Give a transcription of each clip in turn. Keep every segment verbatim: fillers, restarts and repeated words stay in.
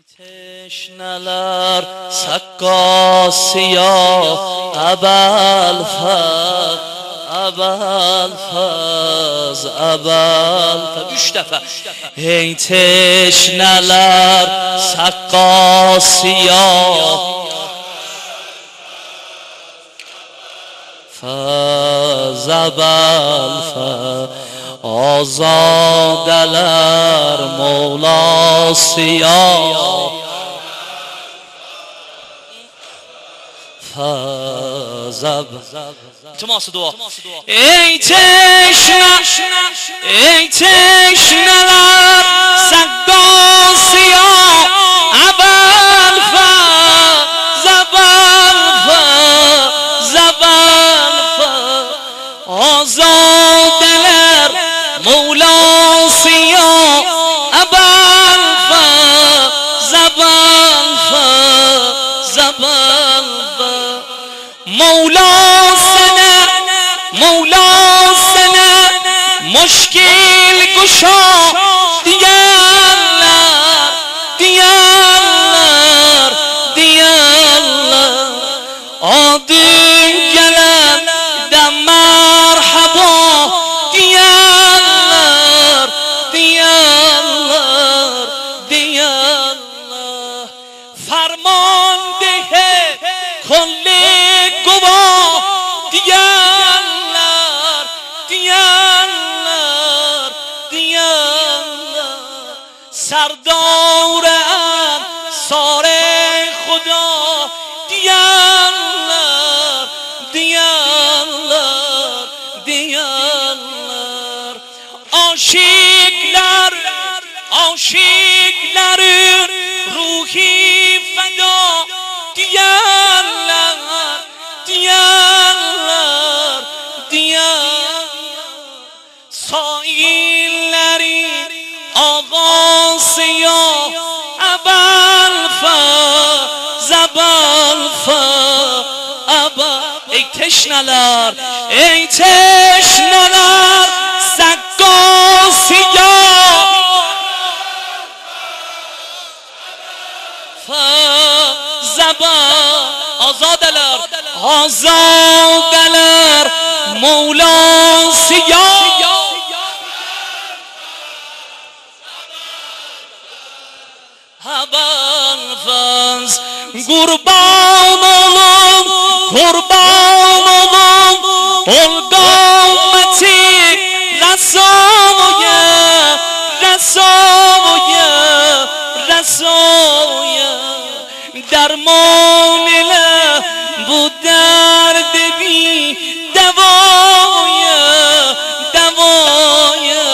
تشنلر سقاسیا ابوالفضل ابوالفضل ابوالفضل üç defa. Ey teşneler sakkasiya faz ابوالفضل آزادلر مولاسیا فازب تماس دعا ای تشنه ای تشنه‌لر سقاسیا ابوالفضل ابوالفضل ابوالفضل آزادلر مولاسیا ابوالفضل ابوالفضل ابوالفضل مولاسنا مولاسنا مشکل گشا دیالر دیالر دیالر آدم گلن دم مرحبا دیالر دیالر دیالر فرمانده کل گواه دیالر دیالر دیالر سردار انصار خدا دیالر دیالر دیالر عاشقlar عاشقların ruhi feda diyorlar diyorlar diyorlar saillerin ağası ya ابوالفضل ابوالفضل ابا ey teşneler ey teşneler سقاسیا فازب آزادلر آزادلر مولاسیا ابوالفضل قربان olum قربان olum ol قامتی رسویه رسویه رسویه درمان له bu درد بی دوایه دوایه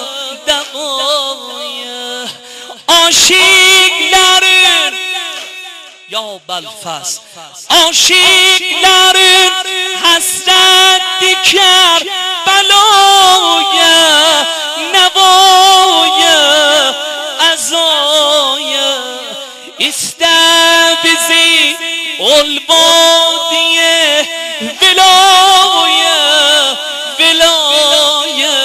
دوایه عاشقların یا ابوالفضل عاشقların حسرت دیگر بلایه نوایه عزایه استبزی البادیه ولایه ولایه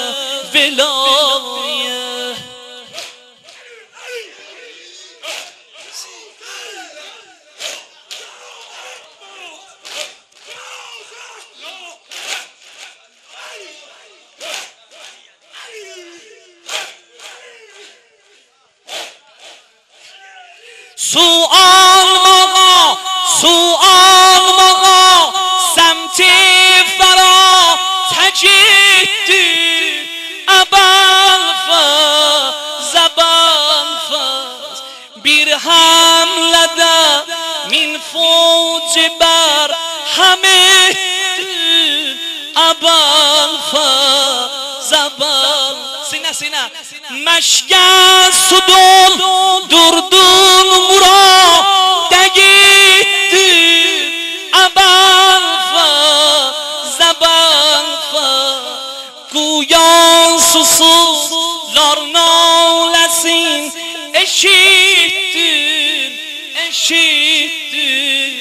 ولایه سوال مغا سوال مغا سمت فرا تجد ابوالفضل ابوالفضل bir hamlede min فوج بر همه ابوالفضل ابوالفضل سینه سینه مشکست دل دردون مرا دگیدی ابوالفضل ابوالفضل گویا susuzlar nalesin eşittir eşittir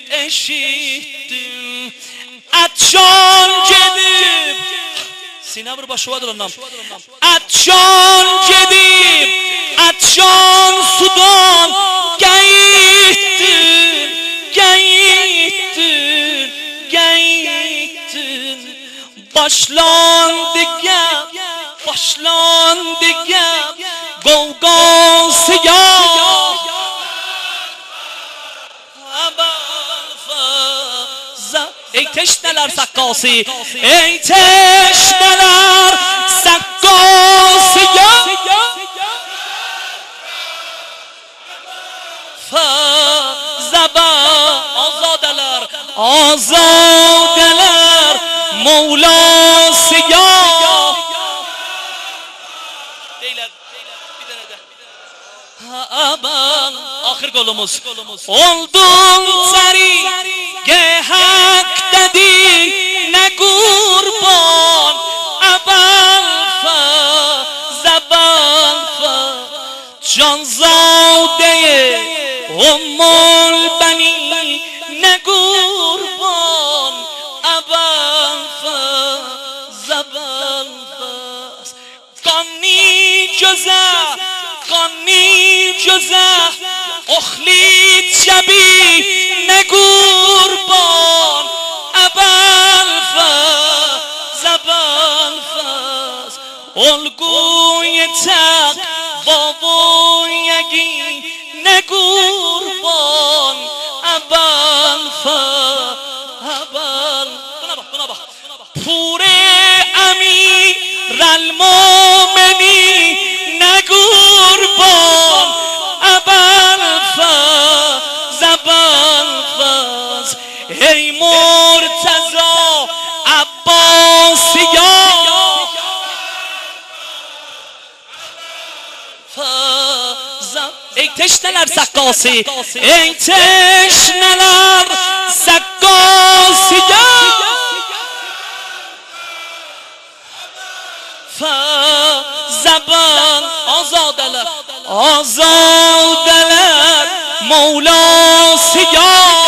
eşittir atşan gedib sine vur başıva durundan atşan gedib atşan sudan geyittin, geyittin, geyittin. Başlandı gap, başlandı gap, govgası ya. Ey teşneler sakkası, ey teşneler sakkası ya. Fazaba azadeler, azadeler Mevlası ya. Deyler, bir tane de. Aman, ahir golumuz. Oldun sari, ge hak dedi, ne kurban. Aban fa, zaban fa, canzadeye, ummul beni, ne kurban. Aban fa, zaban fa, kanni cöze, kanni cöze, اخلیت شبی نگوربان ابل فز ابل فز الگوی تق بابویگی نگوربان ابل فز ابل پور امیر المومنی نگوربان ای مرتضی عباسی ای تشنه‌ler sakkası, ey teşneler sakkası zaban azadeler, azadeler Mevlası ya.